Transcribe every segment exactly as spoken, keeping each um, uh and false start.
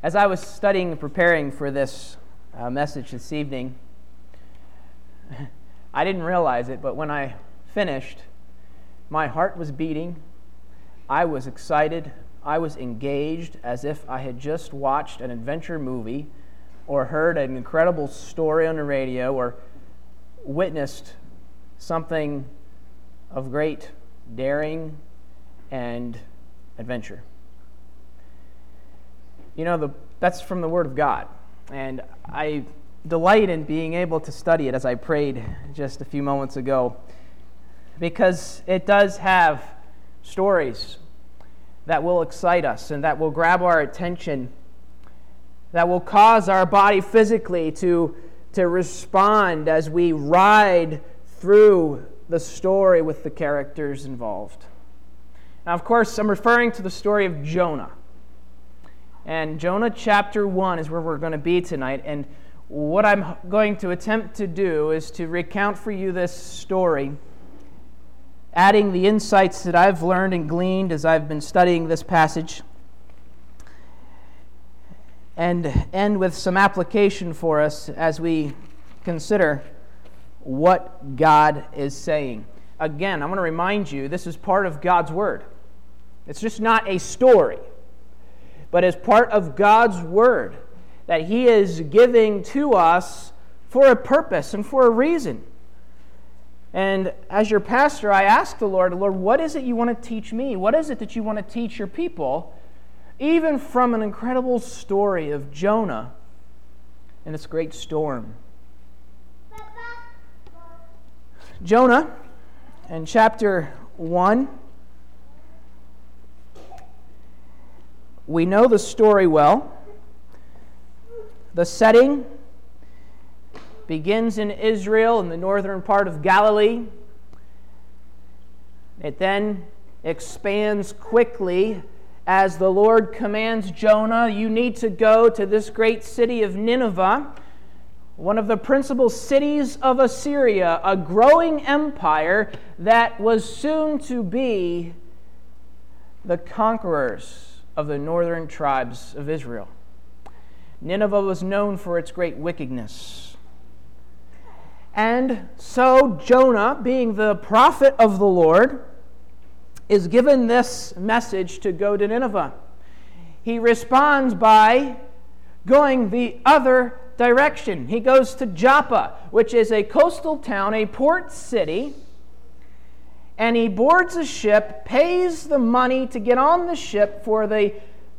As I was studying and preparing for this uh, message this evening, I didn't realize it, but when I finished, my heart was beating. I was excited. I was engaged as if I had just watched an adventure movie or heard an incredible story on the radio or witnessed something of great daring and adventure. You know, the, that's from the Word of God, and I delight in being able to study it as I prayed just a few moments ago, because it does have stories that will excite us and that will grab our attention, that will cause our body physically to, to respond as we ride through the story with the characters involved. Now, of course, I'm referring to the story of Jonah. And Jonah chapter one is where we're going to be tonight. And what I'm going to attempt to do is to recount for you this story, adding the insights that I've learned and gleaned as I've been studying this passage, and end with some application for us as we consider what God is saying. Again, I'm going to remind you, this is part of God's Word. It's just not a story, but as part of God's Word that He is giving to us for a purpose and for a reason. And as your pastor, I ask the Lord, Lord, what is it you want to teach me? What is it that you want to teach your people? Even from an incredible story of Jonah and this great storm. Jonah, in chapter one, we know the story well. The setting begins in Israel, in the northern part of Galilee. It then expands quickly as the Lord commands Jonah, you need to go to this great city of Nineveh, one of the principal cities of Assyria, a growing empire that was soon to be the conquerors of the northern tribes of Israel. Nineveh was known for its great wickedness. And so Jonah, being the prophet of the Lord, is given this message to go to Nineveh. He responds by going the other direction. He goes to Joppa, which is a coastal town, a port city, and he boards a ship, pays the money to get on the ship for the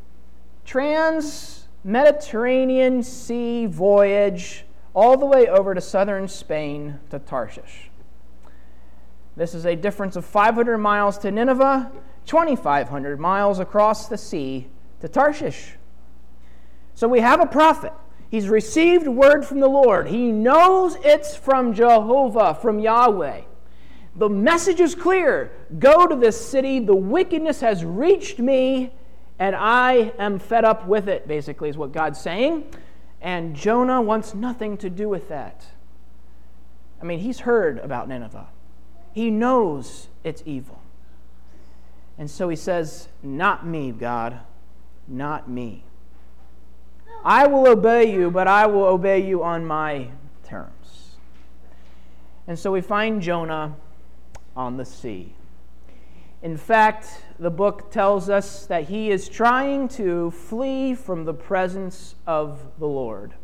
trans-Mediterranean Sea voyage all the way over to southern Spain to Tarshish. This is a difference of five hundred miles to Nineveh, twenty-five hundred miles across the sea to Tarshish. So we have a prophet. He's received word from the Lord. He knows it's from Jehovah, from Yahweh. The message is clear. Go to this city. The wickedness has reached me, and I am fed up with it, basically, is what God's saying. And Jonah wants nothing to do with that. I mean, he's heard about Nineveh. He knows it's evil. And so he says, not me, God, not me. I will obey you, but I will obey you on my terms. And so we find Jonah on the sea. In fact, the book tells us that he is trying to flee from the presence of the Lord.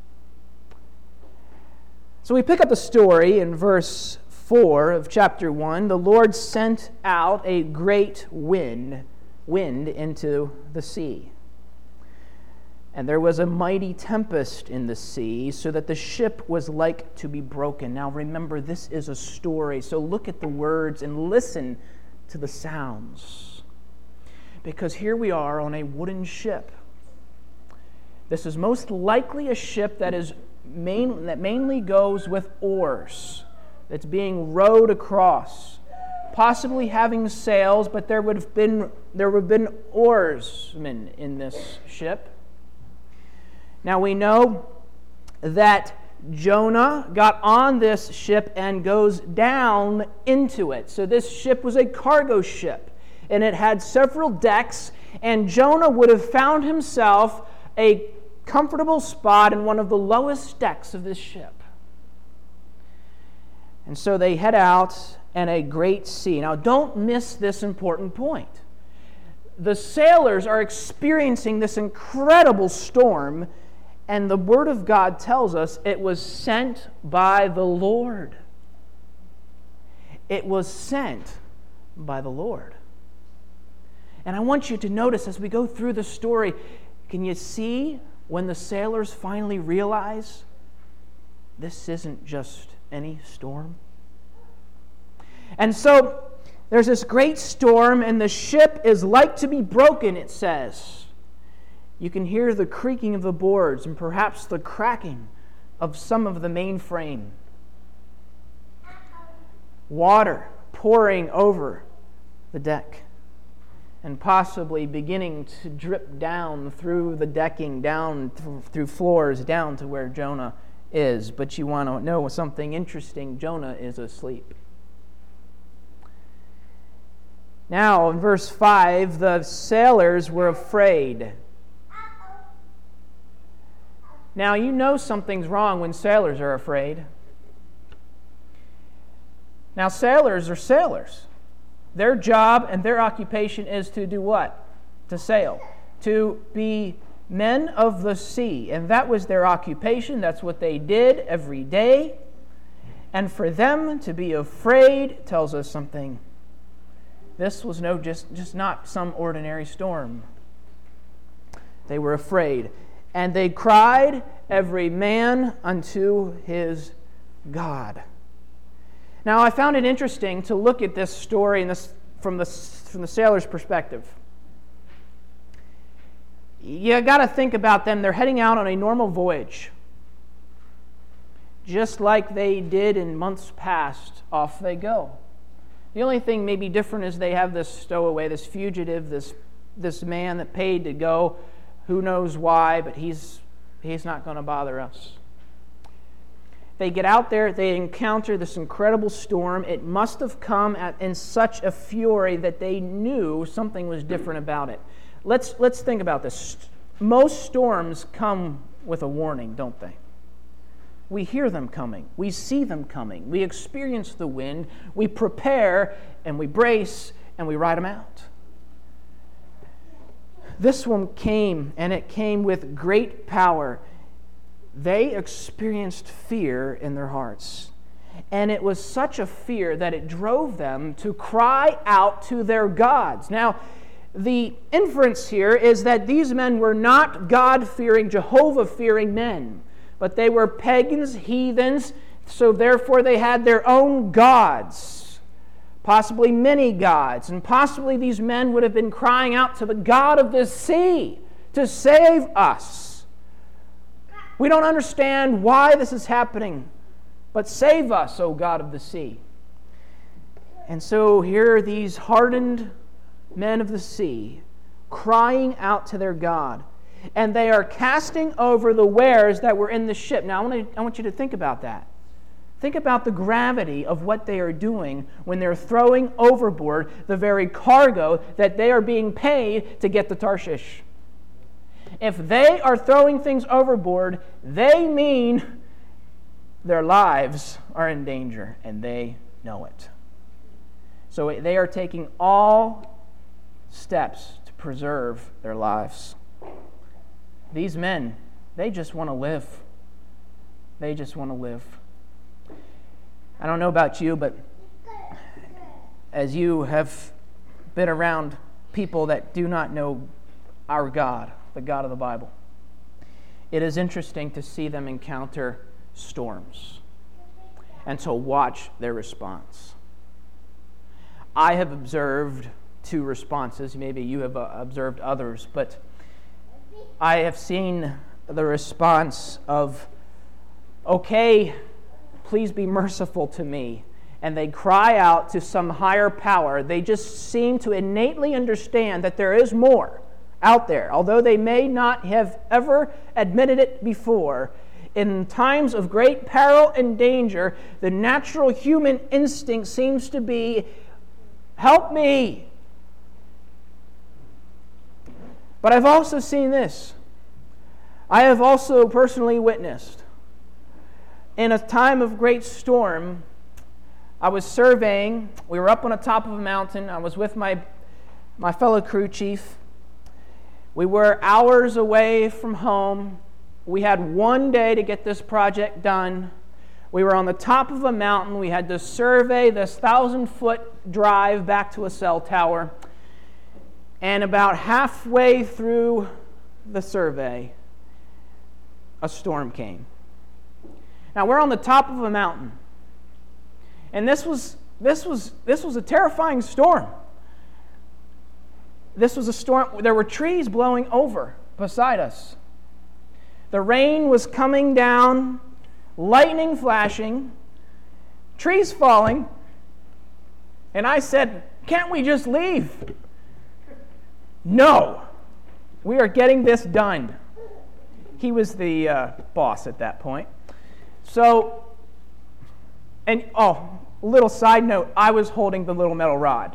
So we pick up the story in verse four of chapter one. The Lord sent out a great wind, wind into the sea. And there was a mighty tempest in the sea, so that the ship was like to be broken. Now remember, this is a story, so look at the words and listen to the sounds. Because here we are on a wooden ship. This is most likely a ship that is main, that mainly goes with oars, that's being rowed across, possibly having sails, but there would have been there would have been oarsmen in this ship. Now we know that Jonah got on this ship and goes down into it. So this ship was a cargo ship, and it had several decks, and Jonah would have found himself a comfortable spot in one of the lowest decks of this ship. And so they head out, and a great sea. Now, don't miss this important point. The sailors are experiencing this incredible storm, and the Word of God tells us it was sent by the Lord. It was sent by the Lord. And I want you to notice as we go through the story, can you see when the sailors finally realize this isn't just any storm? And so there's this great storm, and the ship is like to be broken, it says. You can hear the creaking of the boards and perhaps the cracking of some of the mainframe. Water pouring over the deck and possibly beginning to drip down through the decking, down th- through floors, down to where Jonah is. But you want to know something interesting. Jonah is asleep. Now, in verse five, the sailors were afraid. Now, you know something's wrong when sailors are afraid. Now, sailors are sailors. Their job and their occupation is to do what? To sail. To be men of the sea. And that was their occupation. That's what they did every day. And for them to be afraid tells us something. This was no just, just not some ordinary storm. They were afraid. And they cried, every man unto his God. Now, I found it interesting to look at this story in this, from, the, from the sailor's perspective. You got to think about them. They're heading out on a normal voyage. Just like they did in months past, off they go. The only thing maybe different is they have this stowaway, this fugitive, this this man that paid to go. Who knows why, but he's he's not going to bother us. They get out there, they encounter this incredible storm. It must have come at, in such a fury that they knew something was different about it. Let's let's think about this. Most storms come with a warning, don't they? We hear them coming. We see them coming. We experience the wind. We prepare and we brace and we ride them out. This one came, and it came with great power. They experienced fear in their hearts. And it was such a fear that it drove them to cry out to their gods. Now, the inference here is that these men were not God-fearing, Jehovah-fearing men. But they were pagans, heathens, so therefore they had their own gods, possibly many gods, and possibly these men would have been crying out to the God of the sea to save us. We don't understand why this is happening, but save us, O God of the sea. And so here are these hardened men of the sea crying out to their God. And they are casting over the wares that were in the ship. Now, I want, to, I want you to think about that. Think about the gravity of what they are doing when they're throwing overboard the very cargo that they are being paid to get to Tarshish. If they are throwing things overboard, they mean their lives are in danger, and they know it. So they are taking all steps to preserve their lives. These men, they just want to live. They just want to live. I don't know about you, but as you have been around people that do not know our God, the God of the Bible, it is interesting to see them encounter storms and to watch their response. I have observed two responses. Maybe you have observed others, but I have seen the response of, okay, please be merciful to me. And they cry out to some higher power. They just seem to innately understand that there is more out there. Although they may not have ever admitted it before, in times of great peril and danger, the natural human instinct seems to be, help me. But I've also seen this. I have also personally witnessed, in a time of great storm, I was surveying. We were up on the top of a mountain. I was with my, my fellow crew chief. We were hours away from home. We had one day to get this project done. We were on the top of a mountain. We had to survey this thousand-foot drive back to a cell tower. And about halfway through the survey, a storm came. Now, we're on the top of a mountain. And this was this was this was a terrifying storm. This was a storm. There were trees blowing over beside us. The rain was coming down, lightning flashing, trees falling. And I said, "Can't we just leave?" No. We are getting this done. He was the uh, boss at that point. So, and oh, little side note, I was holding the little metal rod.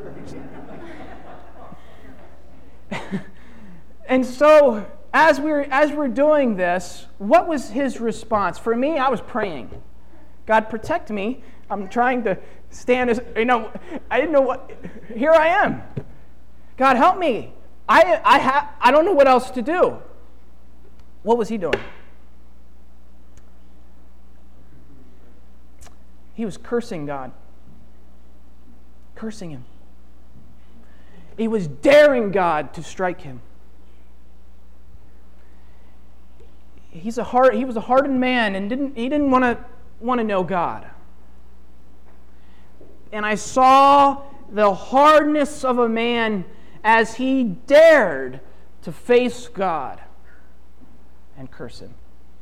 And so, as we were, as we're doing this, what was his response? For me, I was praying. God, protect me. I'm trying to stand as, you know, I didn't know what, here I am. God, help me. I, I, ha, I don't know what else to do. What was he doing? He was cursing God. Cursing him. He was daring God to strike him. He's a hard, he was a hardened man and didn't he didn't want to want to know God. And I saw the hardness of a man as he dared to face God and curse him.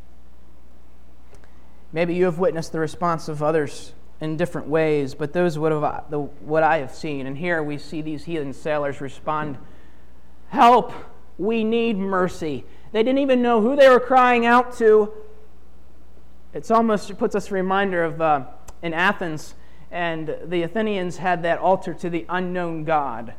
Maybe you have witnessed the response of others in different ways, but those what, have, the, what I have seen. And here we see these heathen sailors respond, "Help, we need mercy." They didn't even know who they were crying out to. It's almost, it puts us a reminder of uh, in Athens, and the Athenians had that altar to the unknown God.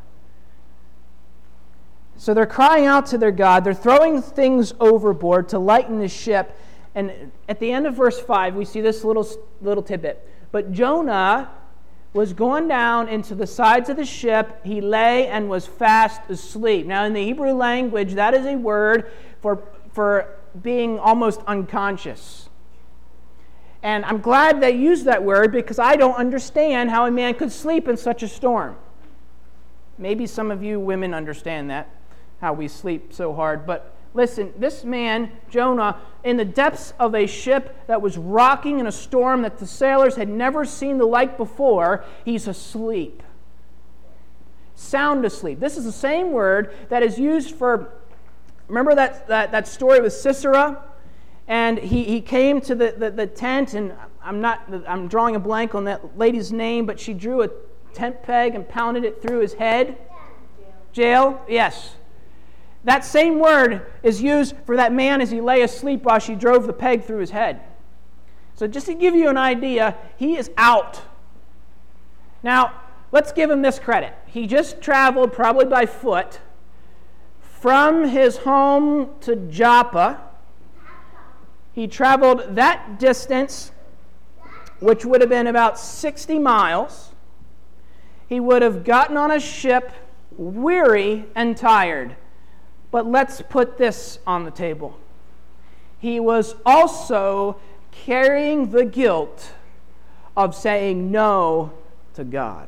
So they're crying out to their God. They're throwing things overboard to lighten the ship. And at the end of verse five, we see this little, little tidbit. But Jonah was going down into the sides of the ship. He lay and was fast asleep. Now, in the Hebrew language, that is a word for, for being almost unconscious. And I'm glad they used that word because I don't understand how a man could sleep in such a storm. Maybe some of you women understand that, how we sleep so hard. But listen, this man, Jonah, in the depths of a ship that was rocking in a storm that the sailors had never seen the like before, he's asleep. Sound asleep. This is the same word that is used for, remember that, that, that story with Sisera? And he, he came to the, the, the tent, and I'm not I'm drawing a blank on that lady's name, but she drew a tent peg and pounded it through his head. Jail? Yes. That same word is used for that man as he lay asleep while she drove the peg through his head. So just to give you an idea, he is out. Now, let's give him this credit. He just traveled, probably by foot, from his home to Joppa. He traveled that distance, which would have been about sixty miles. He would have gotten on a ship, weary and tired. But let's put this on the table. He was also carrying the guilt of saying no to God.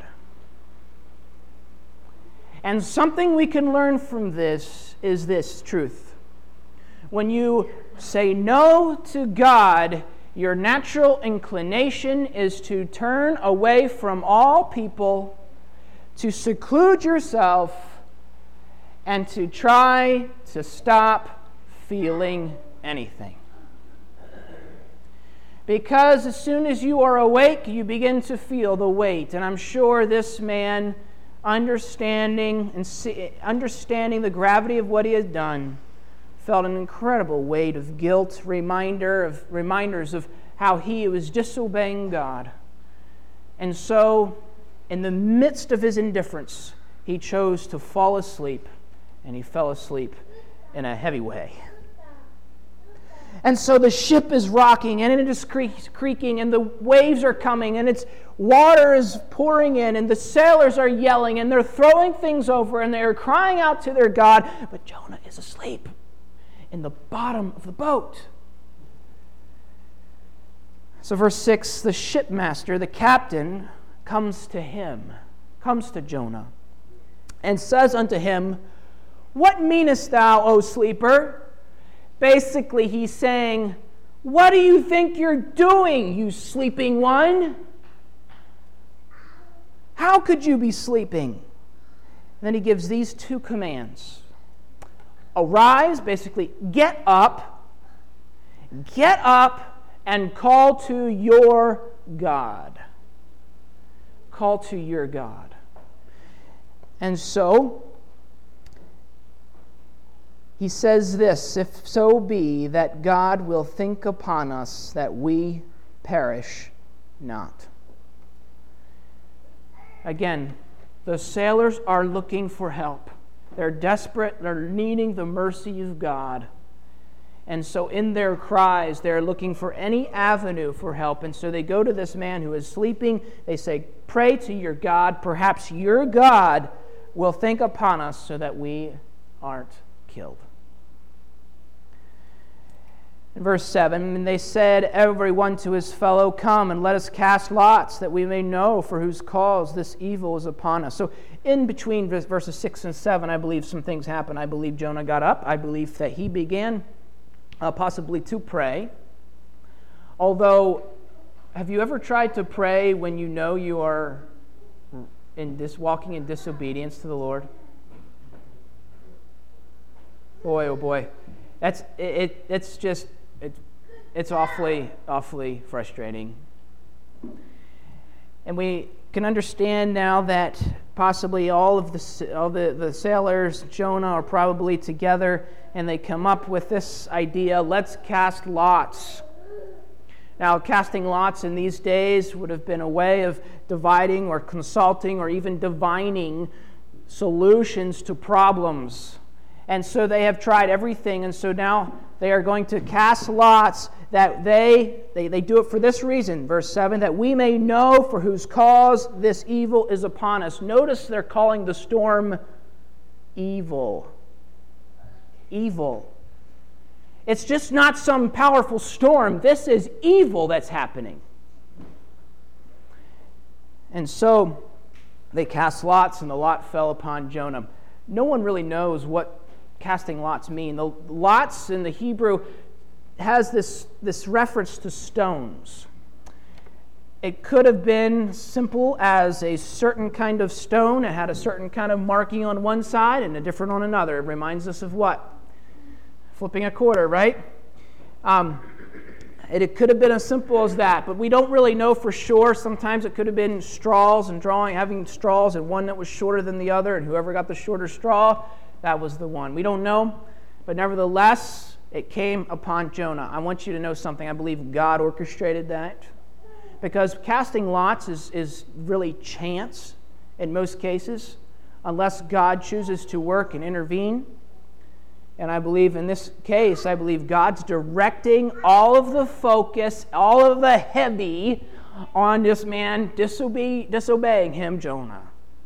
And something we can learn from this is this truth. When you say no to God, your natural inclination is to turn away from all people, to seclude yourself, and to try to stop feeling anything. Because as soon as you are awake, you begin to feel the weight. And I'm sure this man, understanding and see, understanding the gravity of what he had done, felt an incredible weight of guilt, reminder of reminders of how he was disobeying God. And so, in the midst of his indifference, he chose to fall asleep. And he fell asleep in a heavy way. And so the ship is rocking, and it is creaking, and the waves are coming, and its water is pouring in, and the sailors are yelling, and they're throwing things over, and they're crying out to their God. But Jonah is asleep in the bottom of the boat. So verse six, the shipmaster, the captain, comes to him, comes to Jonah, and says unto him, What meanest thou, O sleeper? Basically, he's saying, what do you think you're doing, you sleeping one? How could you be sleeping? And then he gives these two commands. Arise, basically, get up, get up and call to your God. Call to your God. And so, he says this, if so be that God will think upon us that we perish not. Again, the sailors are looking for help. They're desperate. They're needing the mercy of God. And so in their cries, they're looking for any avenue for help. And so they go to this man who is sleeping. They say, pray to your God. Perhaps your God will think upon us so that we aren't killed. In verse seven, and they said, every one to his fellow, come and let us cast lots, that we may know for whose cause this evil is upon us. So in between verses six and seven, I believe some things happened. I believe Jonah got up. I believe that he began uh, possibly to pray. Although, have you ever tried to pray when you know you are in dis- walking in disobedience to the Lord? Boy, oh boy. That's it, it it's just it, it's awfully, awfully frustrating. And we can understand now that possibly all of the all the, the sailors, Jonah, are probably together, and they come up with this idea, let's cast lots. Now, casting lots in these days would have been a way of dividing or consulting or even divining solutions to problems. And so they have tried everything, and so now they are going to cast lots that they, they, they do it for this reason, verse seven, that we may know for whose cause this evil is upon us. Notice they're calling the storm evil. Evil. It's just not some powerful storm. This is evil that's happening. And so they cast lots, and the lot fell upon Jonah. No one really knows what casting lots mean. The lots in the Hebrew has this, this reference to stones. It could have been simple as a certain kind of stone. It had a certain kind of marking on one side and a different on another. It reminds us of what? Flipping a quarter, right? Um, it, it could have been as simple as that, but we don't really know for sure. Sometimes it could have been straws and drawing, having straws and one that was shorter than the other, and whoever got the shorter straw, that was the one. We don't know, but nevertheless, it came upon Jonah. I want you to know something. I believe God orchestrated that, because casting lots is, is really chance in most cases, unless God chooses to work and intervene. And I believe in this case, I believe God's directing all of the focus, all of the heavy on this man disobe- disobeying him, Jonah.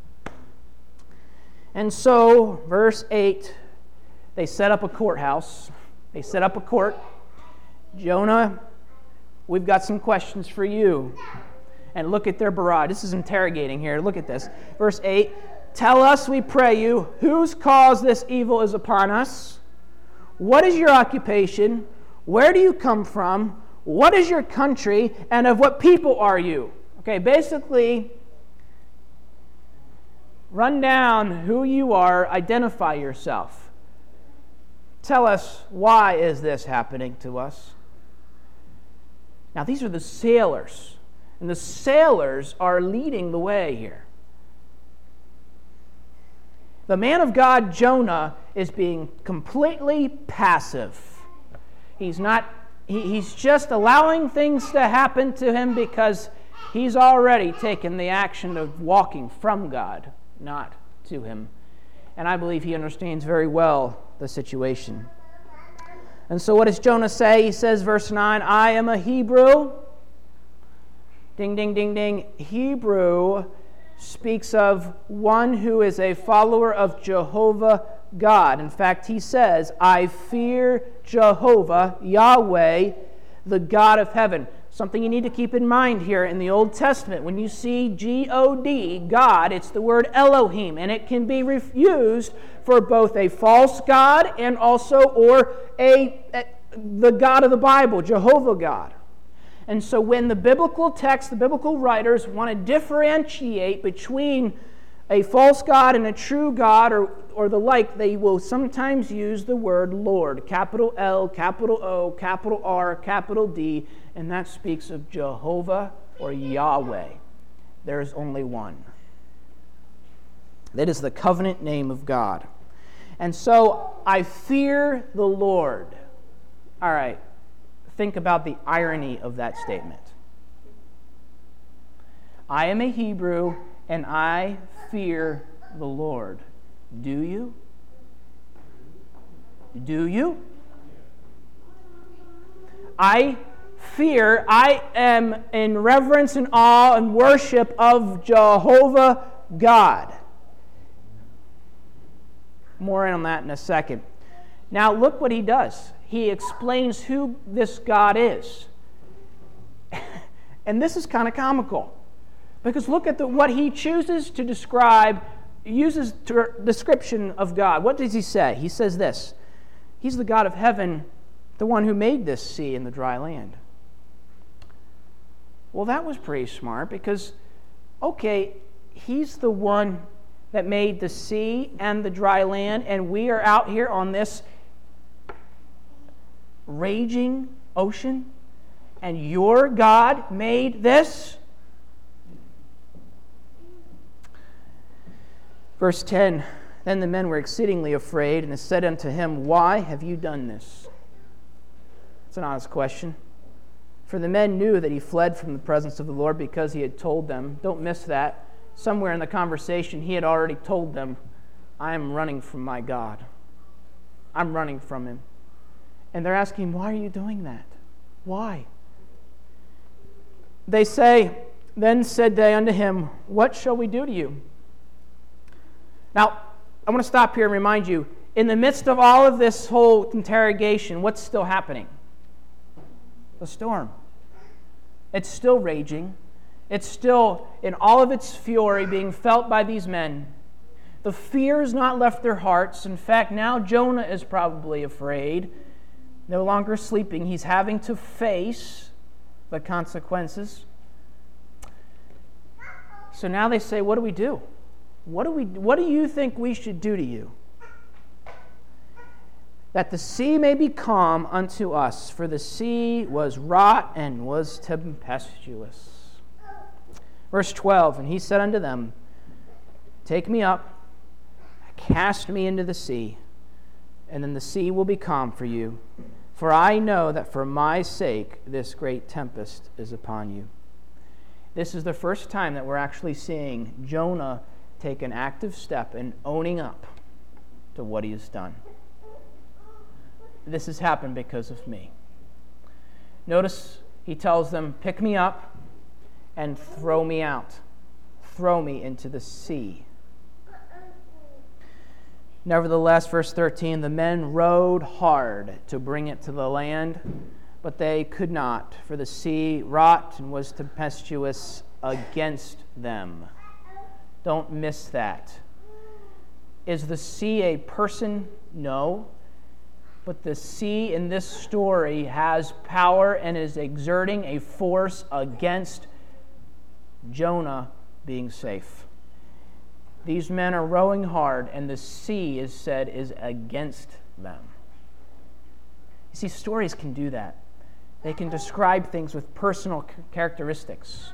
And so, verse eight, they set up a courthouse. They set up a court. Jonah, we've got some questions for you. And look at their barrage. This is interrogating here. Look at this. Verse eight, tell us, we pray you, whose cause this evil is upon us? What is your occupation? Where do you come from? What is your country? And of what people are you? Okay, basically, run down who you are, identify yourself. Tell us, why is this happening to us? Now, these are the sailors, and the sailors are leading the way here. The man of God, Jonah, is being completely passive. He's not, he, he's just allowing things to happen to him because he's already taken the action of walking from God, not to him. And I believe he understands very well the situation. And so what does Jonah say? He says, verse nine, I am a Hebrew. Ding, ding, ding, ding. Hebrew speaks of one who is a follower of Jehovah God. In fact, he says, I fear Jehovah, Yahweh, the God of heaven. Something you need to keep in mind here in the Old Testament. When you see G O D, God, it's the word Elohim, and it can be used for both a false God and also or a, a the God of the Bible, Jehovah God. And so when the biblical text, the biblical writers want to differentiate between a false God and a true God or, or the like, they will sometimes use the word Lord, capital L, capital O, capital R, capital D, and that speaks of Jehovah or Yahweh. There is only one. That is the covenant name of God. And so, I fear the Lord. All right, think about the irony of that statement. I am a Hebrew, and I fear the Lord. Do you? Do you? I fear, I am in reverence and awe and worship of Jehovah God. More on that in a second. Now look what he does. He explains who this God is. And this is kind of comical. Because look at the, what he chooses to describe, uses to, description of God. What does he say? He says this. He's the God of heaven, the one who made this sea and the dry land. Well, that was pretty smart because, okay, he's the one that made the sea and the dry land, and we are out here on this raging ocean, and your God made this? Verse ten, then the men were exceedingly afraid, and they said unto him, why have you done this? It's an honest question. For the men knew that he fled from the presence of the Lord because he had told them. Don't miss that. Somewhere in the conversation, he had already told them, I am running from my God. I'm running from him. And they're asking, why are you doing that? Why? They say, then said they unto him, what shall we do to you? Now, I want to stop here and remind you, in the midst of all of this whole interrogation, what's still happening? The storm. It's still raging. It's still, in all of its fury, being felt by these men. The fear has not left their hearts. In fact, now Jonah is probably afraid. No longer sleeping. He's having to face the consequences. So now they say, what do we do? What do we? What do you think we should do to you? That the sea may be calm unto us, for the sea was wrought and was tempestuous. Verse twelve, and he said unto them, take me up, cast me into the sea, and then the sea will be calm for you. For I know that for my sake this great tempest is upon you. This is the first time that we're actually seeing Jonah take an active step in owning up to what he has done. This has happened because of me. Notice he tells them, pick me up and throw me out. Throw me into the sea. Nevertheless, verse thirteen, the men rowed hard to bring it to the land, but they could not, for the sea wrought and was tempestuous against them. Don't miss that. Is the sea a person? No. But the sea in this story has power and is exerting a force against Jonah being safe. These men are rowing hard, and the sea, is said, is against them. You see, stories can do that. They can describe things with personal characteristics.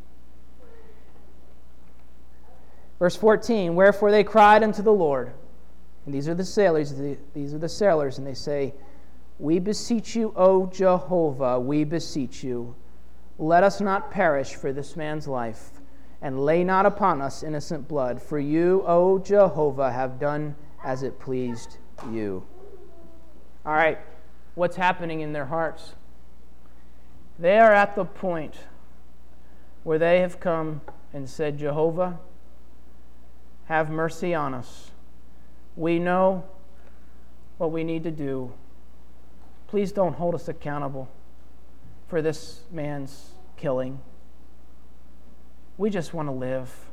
Verse fourteen, wherefore they cried unto the Lord. And these are the sailors, these are the sailors, and they say, we beseech you, O Jehovah, we beseech you, let us not perish for this man's life, and lay not upon us innocent blood, for you, O Jehovah, have done as it pleased you. All right, what's happening in their hearts. They are at the point where they have come and said, Jehovah, have mercy on us. We know what we need to do. Please don't hold us accountable for this man's killing. We just want to live.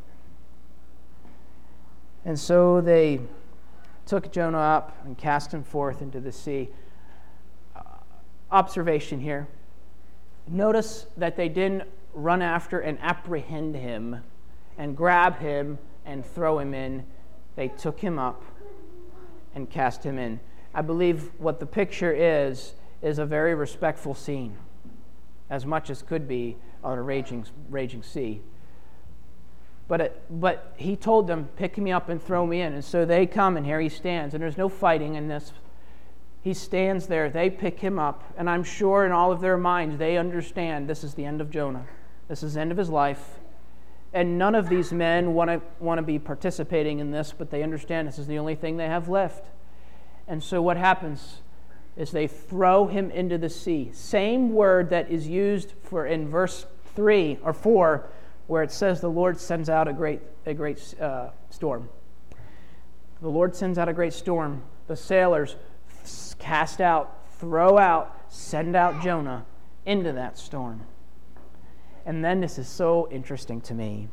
And so they took Jonah up and cast him forth into the sea. Uh, observation here. Notice that they didn't run after and apprehend him and grab him and throw him in. They took him up and cast him in. I believe what the picture is, is a very respectful scene, as much as could be on a raging, raging sea. But it, but he told them, pick me up and throw me in. And so they come, and here he stands. And there's no fighting in this. He stands there. They pick him up. And I'm sure in all of their minds, they understand this is the end of Jonah. This is the end of his life. And none of these men want to want to be participating in this, but they understand this is the only thing they have left. And so what happens is they throw him into the sea. Same word that is used for in verse three or four, where it says the Lord sends out a great a great uh, storm. The Lord sends out a great storm. The sailors cast out, throw out, send out Jonah into that storm. And then this is so interesting to me.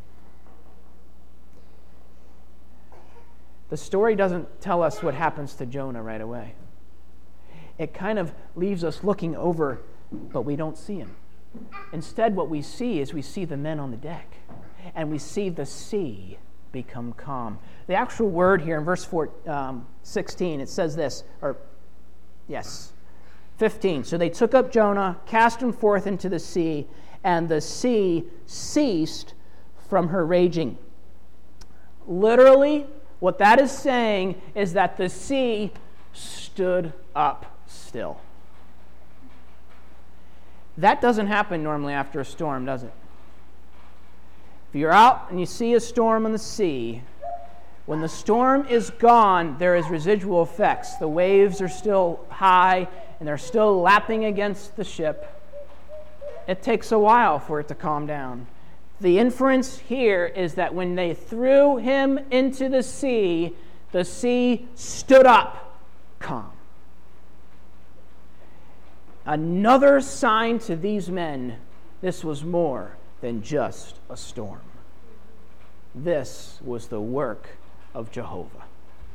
The story doesn't tell us what happens to Jonah right away. It kind of leaves us looking over, but we don't see him. Instead, what we see is we see the men on the deck, and we see the sea become calm. The actual word here in verse four, um, sixteen, it says this, or yes, fifteen. So they took up Jonah, cast him forth into the sea, and the sea ceased from her raging. Literally, what that is saying is that the sea stood up still. That doesn't happen normally after a storm, does it? If you're out and you see a storm on the sea, when the storm is gone, there is residual effects. The waves are still high and they're still lapping against the ship. It takes a while for it to calm down. The inference here is that when they threw him into the sea, the sea stood up calm. Another sign to these men, this was more than just a storm. This was the work of Jehovah.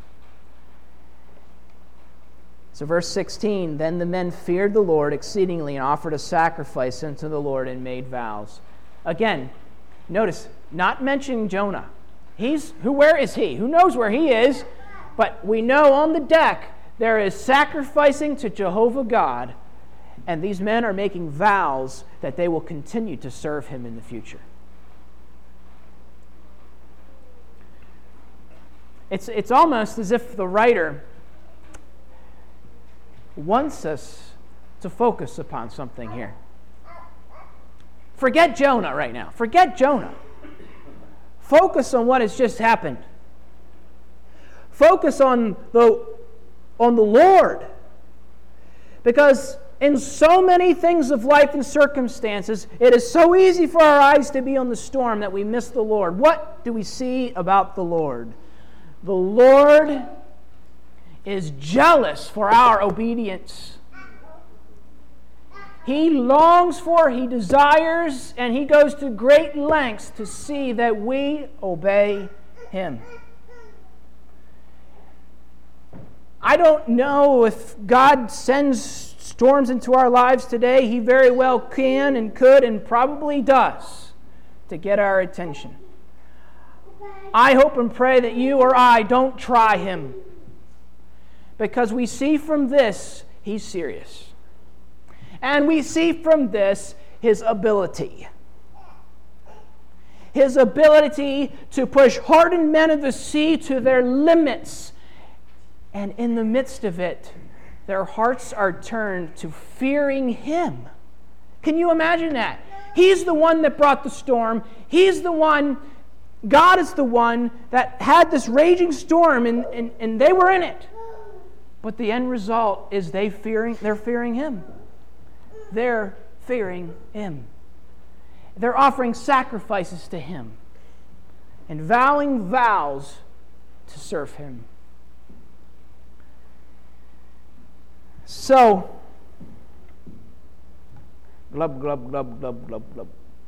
So verse sixteen, then the men feared the Lord exceedingly and offered a sacrifice unto the Lord and made vows. Again, notice, not mentioning Jonah. He's who? Where is he? Who knows where he is? But we know on the deck there is sacrificing to Jehovah God, and these men are making vows that they will continue to serve him in the future. It's, it's almost as if the writer wants us to focus upon something here. Forget Jonah right now. Forget Jonah. Focus on what has just happened. Focus on the, on the Lord. Because in so many things of life and circumstances, it is so easy for our eyes to be on the storm that we miss the Lord. What do we see about the Lord? The Lord is jealous for our obedience. He longs for, he desires, and he goes to great lengths to see that we obey him. I don't know if God sends storms into our lives today. He very well can and could and probably does to get our attention. I hope and pray that you or I don't try him, because we see from this he's serious. And we see from this his ability. His ability to push hardened men of the sea to their limits. And in the midst of it, their hearts are turned to fearing him. Can you imagine that? He's the one that brought the storm. He's the one, God is the one that had this raging storm, and, and, and they were in it. But the end result is they fearing, they're fearing him. They're fearing him. They're offering sacrifices to him and vowing vows to serve him. So, glub, glub, glub, glub, glub, glub.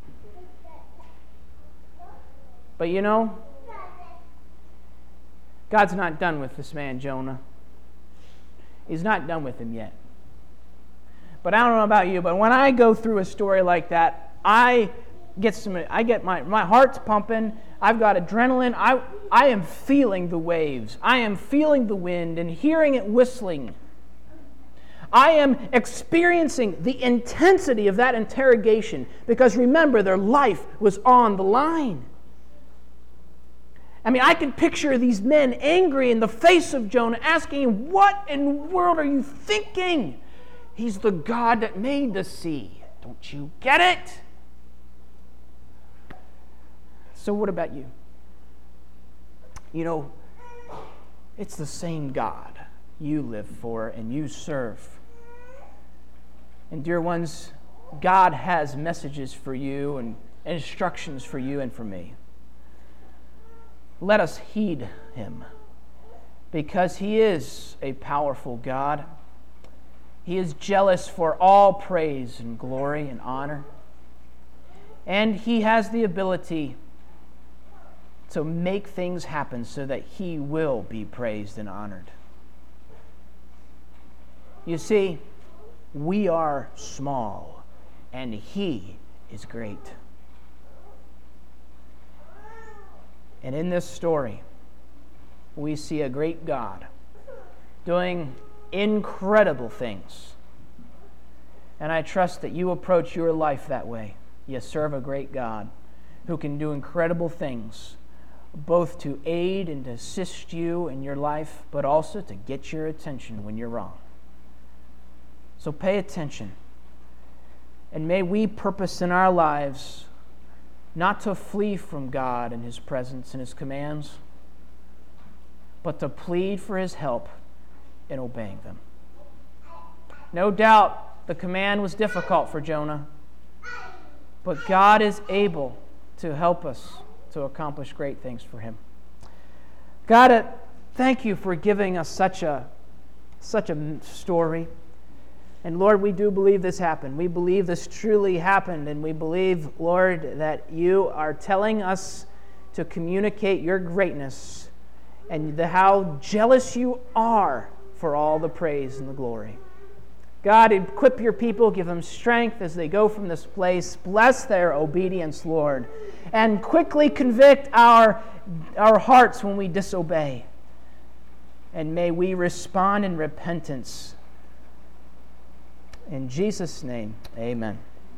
But you know, God's not done with this man, Jonah. He's not done with him yet. But I don't know about you, but when I go through a story like that, I get some. I get my my heart's pumping. I've got adrenaline. I I am feeling the waves. I am feeling the wind and hearing it whistling. I am experiencing the intensity of that interrogation because remember, their life was on the line. I mean, I can picture these men angry in the face of Jonah, asking him, "What in the world are you thinking? He's the God that made the sea. Don't you get it?" So what about you? You know, it's the same God you live for and you serve. And dear ones, God has messages for you and instructions for you and for me. Let us heed him, because he is a powerful God. He is jealous for all praise and glory and honor. And he has the ability to make things happen so that he will be praised and honored. You see, we are small and he is great. And in this story, we see a great God doing incredible things. And I trust that you approach your life that way. You serve a great God who can do incredible things, both to aid and to assist you in your life, but also to get your attention when you're wrong. So pay attention. And may we purpose in our lives not to flee from God and his presence and his commands, but to plead for his help in obeying them. No doubt the command was difficult for Jonah, but God is able to help us to accomplish great things for him. God, thank you for giving us such a, such a story. And Lord, we do believe this happened. We believe this truly happened. And we believe, Lord, that you are telling us to communicate your greatness and the, how jealous you are for all the praise and the glory. God, equip your people, give them strength as they go from this place. Bless their obedience, Lord. And quickly convict our, our hearts when we disobey. And may we respond in repentance. In Jesus' name, amen.